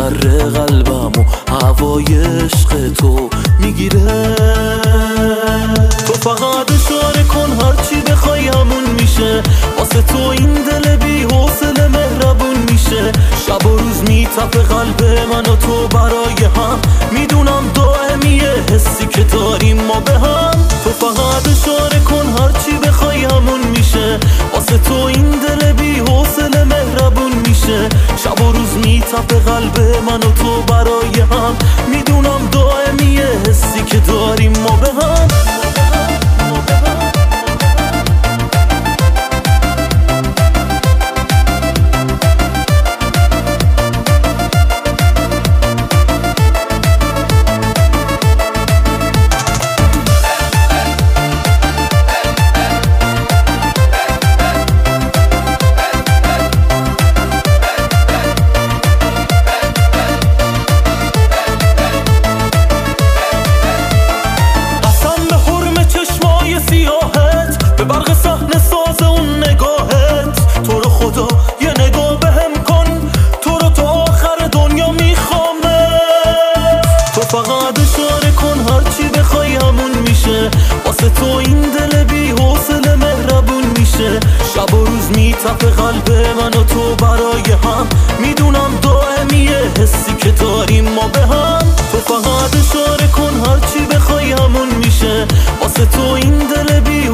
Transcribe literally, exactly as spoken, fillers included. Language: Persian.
ذره قلبم و هوای عشق تو میگیره. تو فقط اشاره کن هرچی بخوای همون میشه، واسه تو این دل بی حوصله مهربون میشه. شب و روز میتپه قلب من و تو برای هم، میدونم دائمیه حسی که داریم ما به هم. تو فقط اشاره کن هرچی بخوای همون میشه، واسه تو این دل بی حوصله مهربون میشه. شب و روز میتپه قلب من و تو برای هم، میدونم دائمیه حسی که داریم ما به هم. به برق صحنه ساز اون نگاهت، تو رو خدا یه نگاه بهم کن، تو رو تا آخر دنیا میخوامه. تو فقط اشاره کن هرچی بخوای همون میشه، واسه تو این دل بی حوصله مهربون میشه. شب و روز میتپه قلب من و تو برای هم، میدونم دائمیه حسی که داریم ما به هم. تو فقط اشاره کن هرچی بخوای همون میشه، واسه تو این دل بی